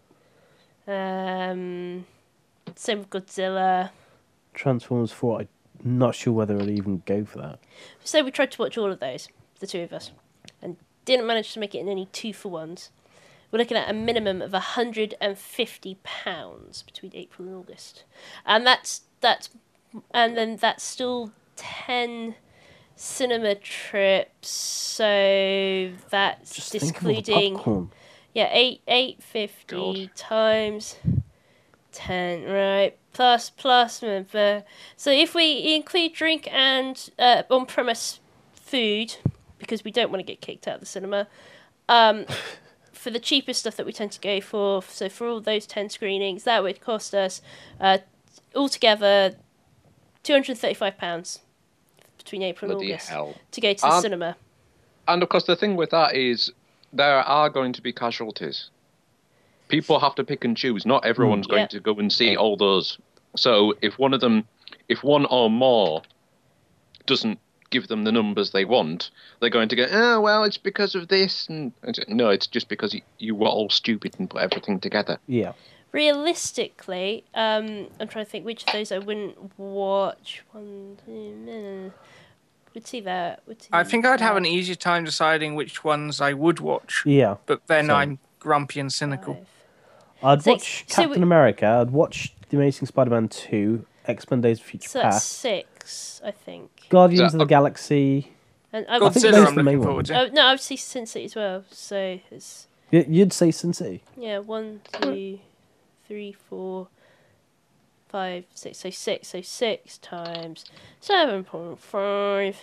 A: Um, same with Godzilla.
B: Transformers four, I'm not sure whether I'd even go for that.
A: So we tried to watch all of those, the two of us, and didn't manage to make it in any two-for-ones. We're looking at a minimum of one hundred fifty pounds between April and August. And that's, that's, and then that's still ten cinema trips, so that's
B: Just think of all the
A: excluding...
B: popcorn.
A: Yeah, eight eight fifty times ten, right? Plus plus. uh, uh, So if we include drink and uh, on-premise food, because we don't want to get kicked out of the cinema, um, for the cheapest stuff that we tend to go for, so for all those ten screenings, that would cost us uh, altogether two hundred thirty-five pounds between April
C: Bloody
A: and August
C: hell.
A: to go to the
C: Um,
A: cinema.
C: And of course, the thing with that is there are going to be casualties. People have to pick and choose. Not everyone's
A: Mm.
C: going
A: Yeah.
C: to go and see all those. So if one of them, if one or more doesn't give them the numbers they want, they're going to go, oh, well, it's because of this. And and no, it's just because you, you were all stupid and put everything together.
B: Yeah.
A: Realistically, um, I'm trying to think which of those I wouldn't watch. One, two, no, no, no. Would see that. Would see
D: I think I'd have
A: that.
D: an easier time deciding which ones I would watch,
B: Yeah.
D: but then
B: Same.
D: I'm grumpy and cynical.
A: Five.
B: I'd
A: Six.
B: watch
A: So
B: Captain
A: we-
B: America, I'd watch The Amazing Spider-Man two, X-Men Days of Future
A: So that's
B: Past,
A: six, I think.
B: Guardians
C: Is
B: of
C: that-
B: the Galaxy.
A: And I
B: I
A: would
B: think
A: see,
B: those
D: Godzilla
B: are
D: I'm
B: the main
D: looking forward
B: ones.
D: to.
A: oh, no, I would see Sin City as well. So it's
B: Y- You'd say Sin City.
A: yeah, one, two, three, four, five, six. So six. So six times seven point five.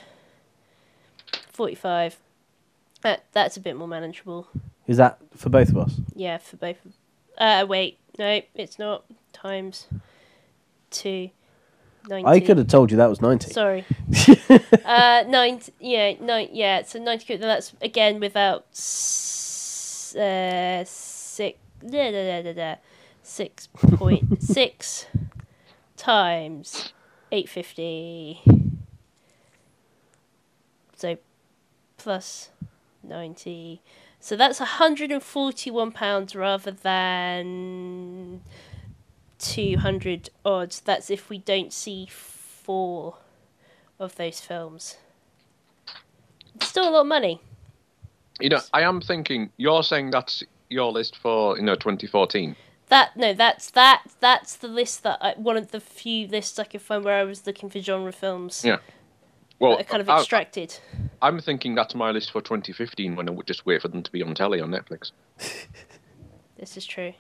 A: Forty-five. That that's a bit more manageable.
B: Is that for both of us?
A: Yeah, for both. of- Uh, wait, no, it's not. Times two. ninety.
B: I could have told you that was ninety.
A: Sorry. uh, ninety. Yeah, nine. Yeah, so ninety. quid, That's again without s- uh six. Da, da, da, da, da, six point six times eight fifty. So plus ninety. So that's one hundred forty-one pounds rather than two hundred odds. That's if we don't see four of those films. It's still a lot of money.
C: You know, I am thinking, you're saying that's your list for, you know, twenty fourteen.
A: That no, that's that that's the list that I, one of the few lists I could find where I was looking for genre films.
C: Yeah. Well,
A: that are kind of
C: I-
A: extracted.
C: I'm thinking that's my list for twenty fifteen when I would just wait for them to be on telly on Netflix.
A: This is true.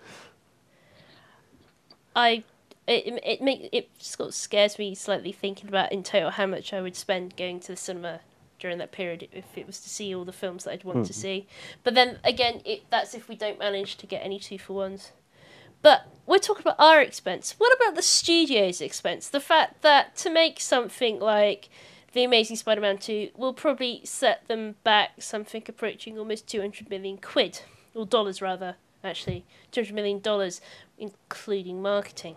A: I it it make it sort of scares me slightly thinking about in total how much I would spend going to the cinema during that period if it was to see all the films that I'd want to see. But then again, it that's if we don't manage to get any two for ones. But we're talking about our expense. What about the studio's expense? The fact that to make something like The Amazing Spider-Man two will probably set them back something approaching almost two hundred million quid. Or dollars, rather, actually. two hundred million dollars, including marketing.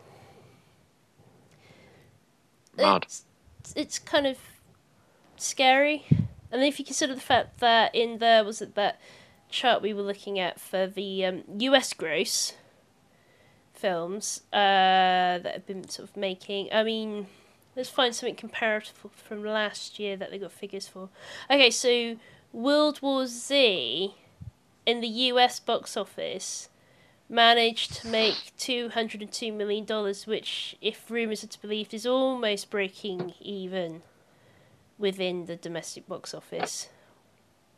C: Mad.
A: It's, it's kind of scary. And if you consider the fact that in the, was it that chart we were looking at for the um, U S gross films uh, that have been sort of making, I mean, let's find something comparative from last year that they got figures for. Okay, so World War Z in the U S box office managed to make two hundred two million dollars, which, if rumours are to be believed, is almost breaking even within the domestic box office.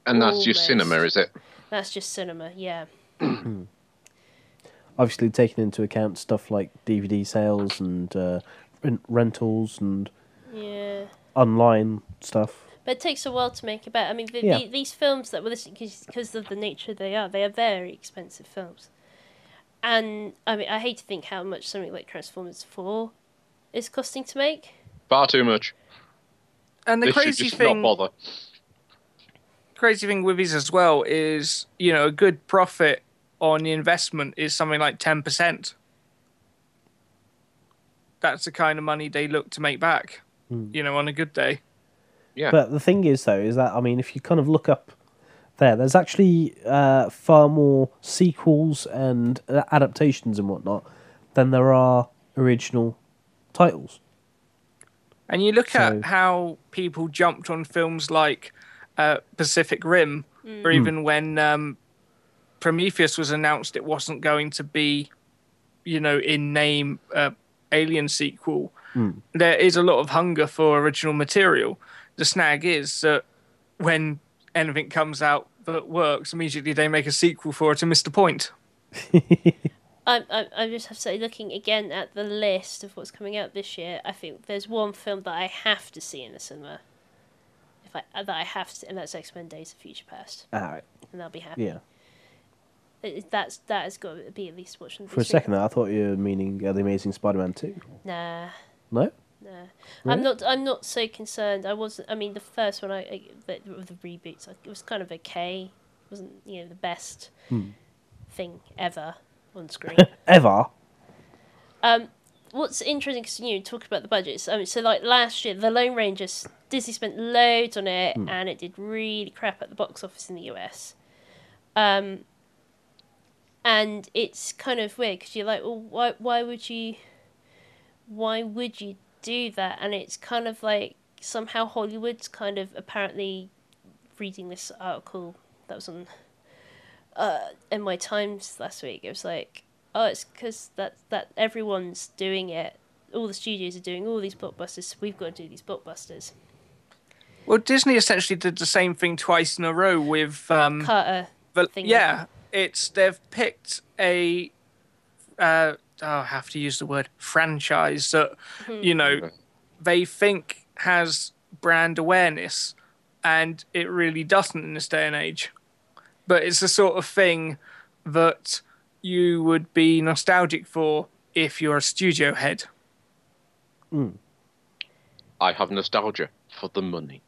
C: And that's just cinema,
A: Almost.
C: is it?
A: That's just cinema, yeah.
B: Obviously, taking into account stuff like D V D sales and uh, rent- rentals and
A: Yeah.
B: online stuff.
A: But it takes a while to make a bet. I mean, the,
B: Yeah.
A: the, these films that were this because of the nature they are, they are very expensive films. And I mean, I hate to think how much something like Transformers four is costing to make.
C: Far too much.
D: And the
C: They should
D: crazy
C: just
D: thing,
C: not bother.
D: crazy thing with these as well is, you know, a good profit on the investment is something like ten percent. That's the kind of money they look to make back, you know, on a good day.
C: Yeah.
B: But the thing is, though, is that, I mean, if you kind of look up there, there's actually uh, far more sequels and uh, adaptations and whatnot than there are original titles.
D: And you look
B: So-
D: at how people jumped on films like uh, Pacific Rim, or even when um, Prometheus was announced, it wasn't going to be, you know, in name uh, Alien sequel. There is a lot of hunger for original material. The snag is that when anything comes out that works, immediately they make a sequel for it and miss the point.
A: I, I, I just have to say, looking again at the list of what's coming out this year, I think there's one film that I have to see in the cinema. If I that I have to, and that's X-Men: Days of Future Past,
B: All right.
A: and I'll be happy.
B: Yeah.
A: It, that's that has got to be at least watching.
B: For a second there, I thought you were meaning uh, The Amazing Spider-Man two.
A: Nah.
B: No?
A: No, I'm
B: Really?
A: not. I'm not so concerned. I wasn't. I mean, the first one, I, I the, the reboots, it was kind of okay. It wasn't, you know, the best thing ever on screen.
B: Ever?
A: um, what's interesting because you know, talk about the budgets. I mean, so like last year, The Lone Rangers, Disney spent loads on it, and it did really crap at the box office in the U S. Um, and it's kind of weird because you're like, well, why? Why would you? Why would you do that? And it's kind of like somehow Hollywood's kind of apparently reading this article that was on uh, N Y Times last week. It was like, oh, it's because that that everyone's doing it. All the studios are doing all these blockbusters, so we've got to do these blockbusters.
D: Well, Disney essentially did the same thing twice in a row with um,
A: Carter.
D: But
A: thing.
D: yeah, it's they've picked a uh, oh, I have to use the word franchise that you know they think has brand awareness, and it really doesn't in this day and age. But it's the sort of thing that you would be nostalgic for if you're a studio head.
C: I have nostalgia for the money.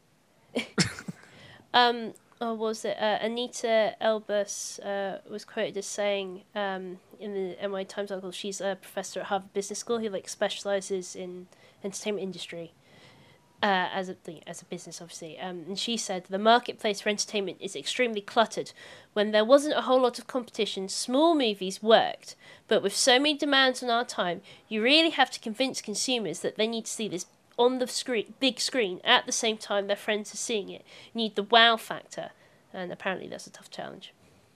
A: Um, or was it uh, Anita Elbus uh, was quoted as saying um, in the N Y Times article, she's a professor at Harvard Business School who like specializes in entertainment industry uh, as a as a business, obviously. Um, and she said the marketplace for entertainment is extremely cluttered. When there wasn't a whole lot of competition, small movies worked. But with so many demands on our time, you really have to convince consumers that they need to see this on the screen, big screen, at the same time their friends are seeing it. You need the wow factor, and apparently that's a tough challenge.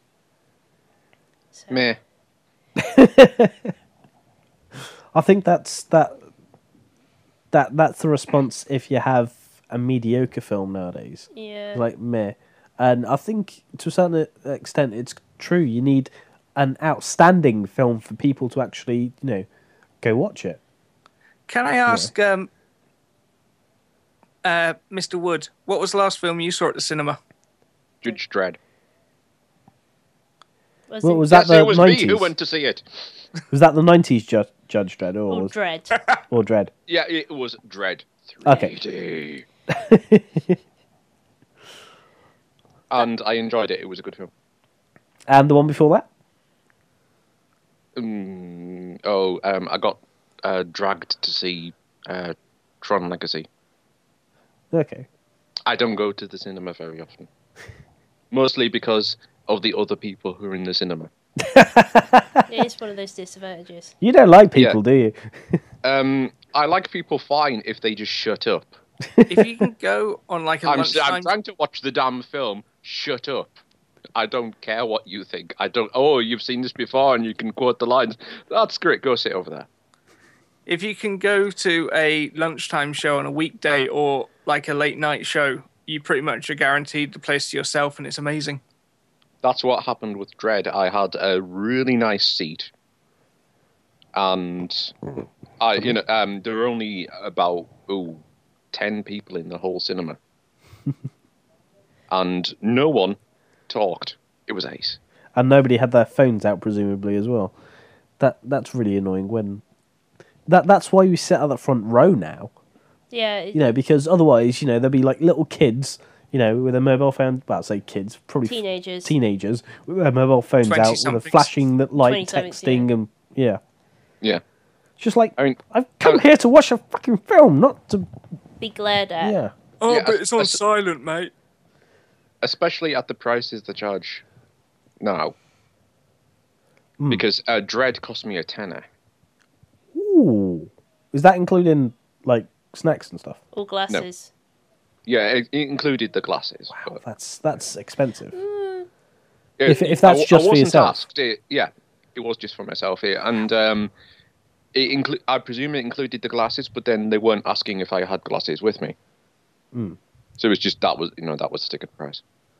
A: So,
C: Meh.
B: I think that's that. That that's the response if you have a mediocre film nowadays.
A: yeah.
B: Like meh, and I think to a certain extent it's true. You need an outstanding film for people to actually, you know, go watch it.
D: Can I ask, um, uh, Mister Wood, what was the last film you saw at the cinema?
C: Judge Dredd.
A: Was
B: Well,
A: it-
B: was that
C: Yes,
B: the
C: it was
B: nineties?
C: me who went to see it.
B: Was that the nineties ju- Judge Dredd or
A: or
B: was,
A: Dread?
B: or Dredd?
C: Yeah, it was Dredd.
B: Okay.
C: three D. And I enjoyed it. It was a good film.
B: And the one before that?
C: Mm, oh, um, I got uh, dragged to see uh, Tron Legacy.
B: Okay.
C: I don't go to the cinema very often. Mostly because of the other people who are in the cinema.
A: It is one of those disadvantages.
B: You don't like people, do you?
C: Um, I like people fine if they just shut up.
D: If you can go on like a
C: I'm, s-
D: lunchtime,
C: I'm trying to watch the damn film. Shut up. I don't care what you think. I don't. Oh, you've seen this before and you can quote the lines. That's great. Go sit over there.
D: if you can go to a lunchtime show on a weekday or like a late night show you pretty much are guaranteed the place to yourself, and it's amazing.
C: That's what happened with Dread. I had a really nice seat, and I, you know, um, there were only about oh, ten people in the whole cinema, and no one talked. It was ace.
B: And nobody had their phones out, presumably, as well. That that's really annoying. When that that's why we sit at the front row now.
A: Yeah. It,
B: You know, because otherwise, you know, there'll be like little kids, you know, with their mobile phone. Well, I'd say kids, probably
A: Teenagers.
B: teenagers with their mobile phones out with a
D: twenty-somethings.
B: flashing light,
A: twenty-somethings,
B: texting, and yeah.
C: Yeah.
B: It's just like
C: I mean,
B: I've come
C: uh,
B: here to watch a fucking film, not to
A: be glared at.
B: yeah.
D: Oh,
C: Yeah,
D: but
C: I-
D: it's on
C: I-
D: silent, mate.
C: especially at the prices they charge now,
B: Hmm.
C: because uh, Dread cost me a tenner.
B: Ooh, is that including like snacks and stuff?
A: All glasses.
C: Yeah, it, it included the glasses.
B: Wow,
C: but-
B: that's that's expensive.
A: Mm,
B: If- if
C: I
B: that's
C: w-
B: just
C: I
B: for
C: wasn't
B: yourself.
C: asked. It, yeah, it was just for myself here, and um, it inclu- I presume it included the glasses, but then they weren't asking if I had glasses with me.
B: Mm.
C: So it was just that was you know that was the ticket price.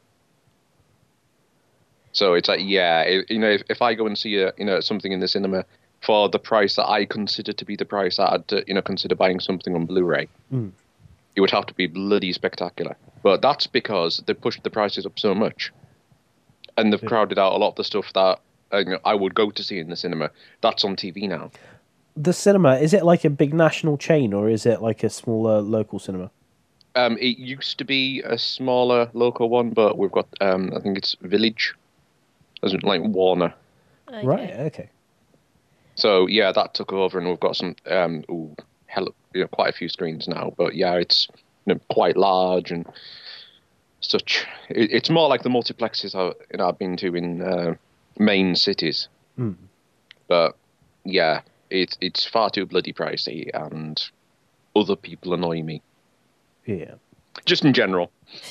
C: So it's like yeah, it, you know if, if I go and see a you know something in the cinema for the price that I consider to be the price that I'd uh, you know consider buying something on Blu-ray,
B: Mm.
C: it would have to be bloody spectacular. But that's because they pushed the prices up so much, and they've
B: Yeah.
C: crowded out a lot of the stuff that uh, you know, I would go to see in the cinema. That's on T V now.
B: The cinema, is it like a big national chain or is it like a smaller local cinema?
C: Um, it used to be a smaller local one, but we've got um, I think it's Village, as in like Warner.
A: okay.
B: Right. Okay.
C: So yeah, that took over, and we've got some um, ooh, hell, you know, quite a few screens now. But yeah, it's you know, quite large and such. It, it's more like the multiplexes I, you know, I've been to in uh, main cities.
B: Mm.
C: But yeah, it's it's far too bloody pricey, and other people annoy me.
B: Yeah.
C: Just in general.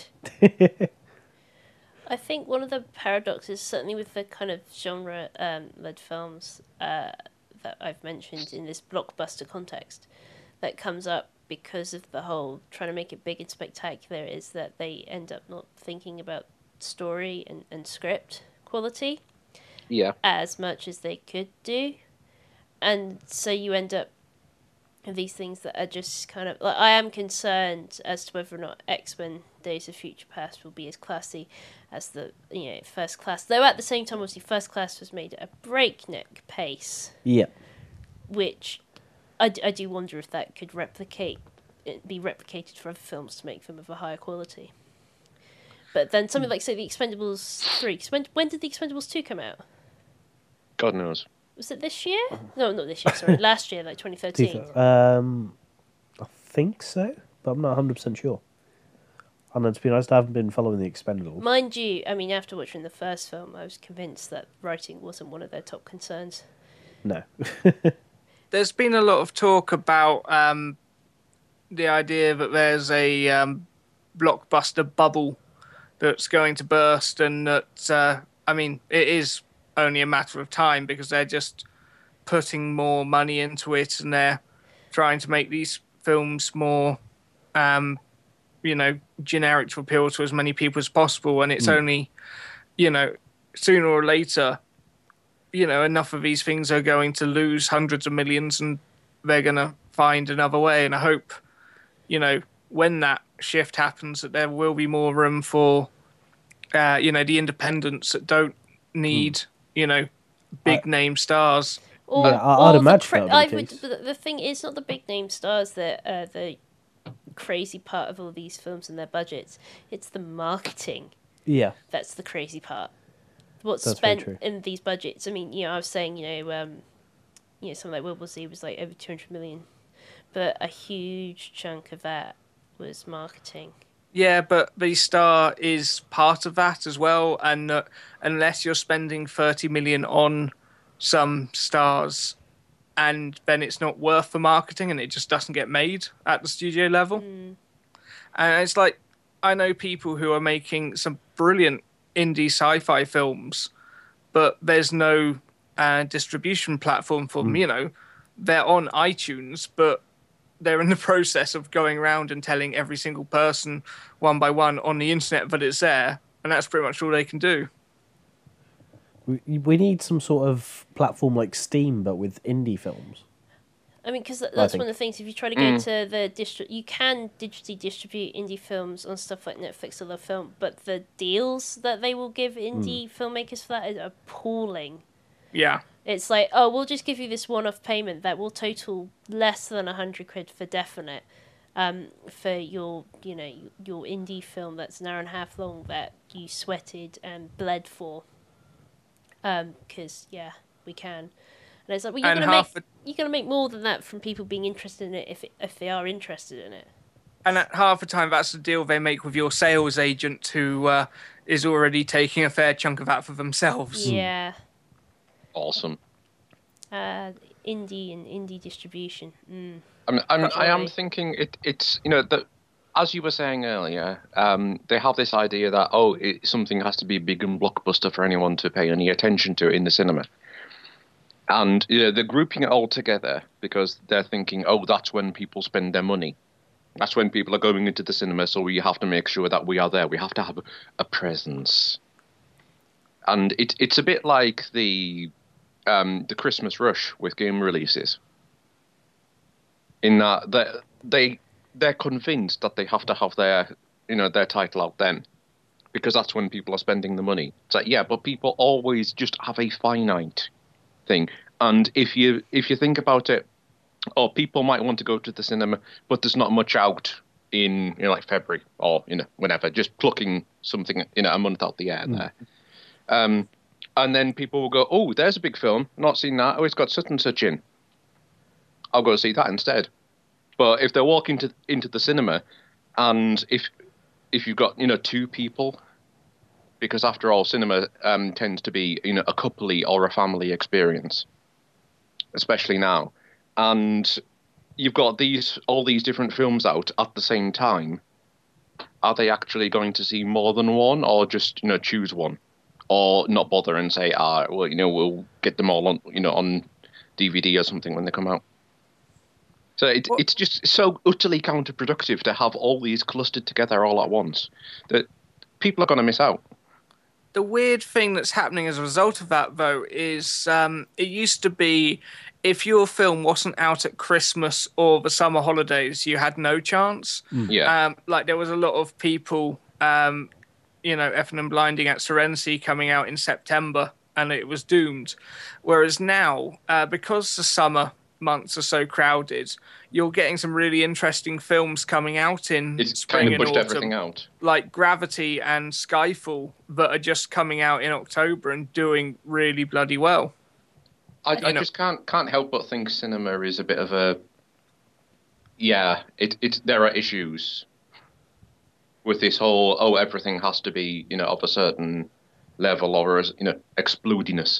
A: I think one of the paradoxes, certainly with the kind of genre um, led films uh, that I've mentioned in this blockbuster context, that comes up because of the whole trying to make it big and spectacular, is that they end up not thinking about story and, and script quality
C: Yeah.
A: as much as they could do. And so you end up with these things that are just kind of like, I am concerned as to whether or not X-Men Days of Future Past will be as classy as the you know First Class, though at the same time obviously First Class was made at a breakneck pace,
B: Yeah.
A: which I, d- I do wonder if that could replicate be replicated for other films to make them of a higher quality. But then something like, say, The Expendables three, 'cause when, when did The Expendables two come out?
C: God knows.
A: Was it this year? No, not this year, sorry. Last year, like twenty thirteen.
B: Um, I think so, but I'm not one hundred percent sure. And then to be honest, I haven't been following the Expendables.
A: Mind you, I mean, after watching the first film, I was convinced that writing wasn't one of their top concerns.
B: No.
D: There's been a lot of talk about um, the idea that there's a um, blockbuster bubble that's going to burst, and that, uh, I mean, it is only a matter of time because they're just putting more money into it, and they're trying to make these films more, um, you know, generic to appeal to as many people as possible. And it's
B: Mm.
D: only, you know, sooner or later, you know, enough of these things are going to lose hundreds of millions, and they're going to find another way. And I hope, you know, when that shift happens, that there will be more room for, uh, you know, the independents that don't need, you know, big name stars.
A: Or,
B: Yeah, I- I'd
A: or
B: imagine
A: the, cra-
B: that would be
A: I
B: the
A: would,
B: case.
A: but the thing is not the big name stars that are the crazy part of all these films and their budgets. It's the marketing
B: Yeah.
A: that's the crazy part. What's
B: That's very
A: spent
B: true.
A: in these budgets? I mean, you know, I was saying, you know, um, you know, something like World War Z was like over two hundred million, but a huge chunk of that was marketing.
D: Yeah, but the star is part of that as well, and uh, unless you're spending thirty million on some stars, and then it's not worth the marketing, and it just doesn't get made at the studio level.
A: Mm.
D: And it's like, I know people who are making some brilliant indie sci-fi films, but there's no uh, distribution platform for them.
B: Mm.
D: You know, they're on iTunes, but they're in the process of going around and telling every single person one by one on the internet that it's there, and that's pretty much all they can do.
B: We, we need some sort of platform like Steam, but with indie films.
A: I mean, because that's
B: think.
A: one of the things. If you try to go
C: Mm.
A: to the distri- you can digitally distribute indie films on stuff like Netflix or the film, but the deals that they will give indie filmmakers for that are appalling.
D: Yeah.
A: It's like, oh, we'll just give you this one-off payment that will total less than a hundred quid for definite, um, for your, you know, your indie film that's an hour and a half long that you sweated and bled for. Um, because yeah, we can. And it's like, well, you're
D: And
A: gonna make
D: half a-
A: you're gonna make more than that from people being interested in it if it, if they are interested in it.
D: And at half the time, that's the deal they make with your sales agent, who uh, is already taking a fair chunk of that for themselves.
A: Yeah.
C: Awesome.
A: Uh, indie and indie distribution. Mm.
C: I'm, I'm, I am
A: Sorry.
C: thinking it, it's, you know, that as you were saying earlier, um, they have this idea that, oh, it, something has to be big and blockbuster for anyone to pay any attention to in the cinema. And you know, they're grouping it all together because they're thinking, oh, that's when people spend their money. That's when people are going into the cinema, so we have to make sure that we are there. We have to have a, a presence. And it, it's a bit like the um, the Christmas rush with game releases. In that they they they're convinced that they have to have their you know their title out then, because that's when people are spending the money. It's like, yeah, but people always just have a finite thing. And if you if you think about it, or people might want to go to the cinema, but there's not much out in you know like February or you know whenever, just plucking something you know a month out the air there. Um, and then people will go, oh, there's a big film, not seen that. Oh, it's got such and such in. I'll go see that instead. But if they're walking to into the cinema, and if if you've got you know two people, because after all, cinema um, tends to be you know a coupley or a family experience, especially now, and you've got these all these different films out at the same time. Are they actually going to see more than one, or just you know choose one, or not bother and say, ah, well you know we'll get them all on you know on D V D or something when they come out? So it,
D: Well-
C: it's just so utterly counterproductive to have all these clustered together all at once that people are going to miss out.
D: The weird thing that's happening as a result of that, though, is um, it used to be if your film wasn't out at Christmas or the summer holidays, you had no chance.
C: Yeah.
D: Um, like there was a lot of people, um, you know, effing and blinding at Serenity coming out in September, and it was doomed. Whereas now, uh, because the summer months are so crowded, you're getting some really interesting films coming out in
C: It's
D: spring
C: kind of
D: and
C: pushed
D: autumn,
C: everything out.
D: like Gravity and Skyfall, that are just coming out in October and doing really bloody well.
C: I, I
D: know-
C: just can't can't help but think cinema is a bit of a yeah. It it there are issues with this whole oh everything has to be you know of a certain level or as you know explodiness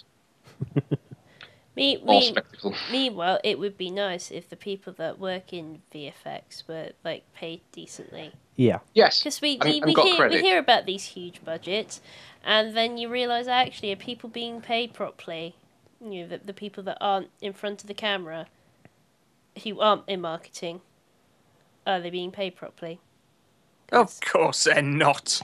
A: Me,
C: or
A: me,
C: spectacle.
A: meanwhile, it would be nice if the people that work in V F X were like paid decently.
B: Yeah.
C: Yes,
A: Because we,
C: and,
A: we,
C: and
A: we,
C: got
A: hear,
C: credit.
A: we hear about these huge budgets, and then you realise actually are people being paid properly? You know, the, the people that aren't in front of the camera, who aren't in marketing, are they being paid properly?
D: Of course they're not.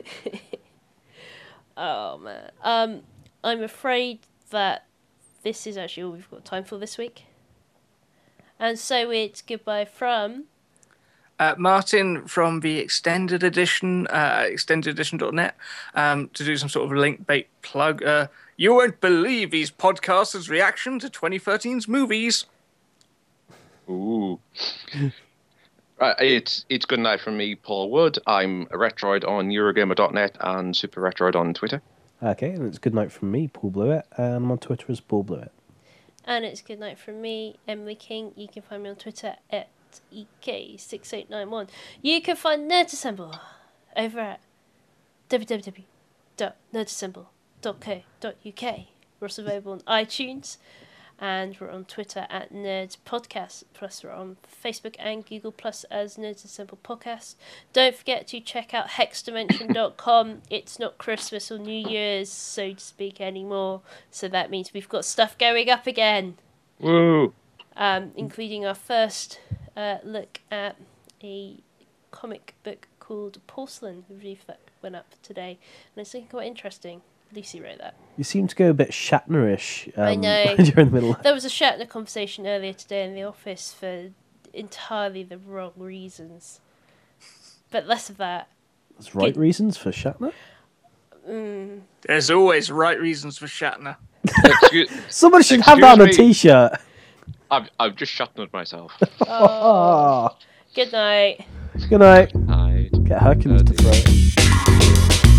A: Oh man. Um, I'm afraid that this is actually all we've got time for this week. And so it's goodbye from...
D: Uh, Martin from the extended edition, uh, extended edition dot net, um, to do some sort of link bait plug. Uh, you won't believe these podcasters' reaction to twenty thirteen's movies.
C: Ooh. Right, it's it's good night from me, Paul Wood. I'm a Retroid on Eurogamer dot net and Super Retroid on Twitter.
B: Okay, and it's good night from me, Paul Blewett, and I'm on Twitter as Paul Blewett.
A: And it's good night from me, Emily King. You can find me on Twitter at E K six eight nine one. You can find Nerd Assemble over at w w w dot nerd assemble dot co dot u k. We're also available on iTunes, and we're on Twitter at Nerds Podcast. Plus, we're on Facebook and Google Plus as Nerds Assemble Podcast. Don't forget to check out hex dimension dot com. It's not Christmas or New Year's, so to speak, anymore. So that means we've got stuff going up again.
C: Woo!
A: Um, including our first uh, look at a comic book called Porcelain, the review that went up today, and it's looking quite interesting. Lucy wrote that.
B: You seem to go a bit Shatnerish. Um,
A: I know.
B: During the middle.
A: There was a Shatner conversation earlier today in the office for entirely the wrong reasons. But less of that.
B: There's right
A: Good.
B: reasons for Shatner.
A: Mm.
D: There's always right reasons for Shatner.
C: Excuse,
B: Somebody should
C: excuse
B: have that on a
C: me.
B: T-shirt.
C: I've I've just shattered myself.
A: Oh.
B: Oh.
A: Good night.
B: Good night.
C: I
B: Get Hercules to throw it.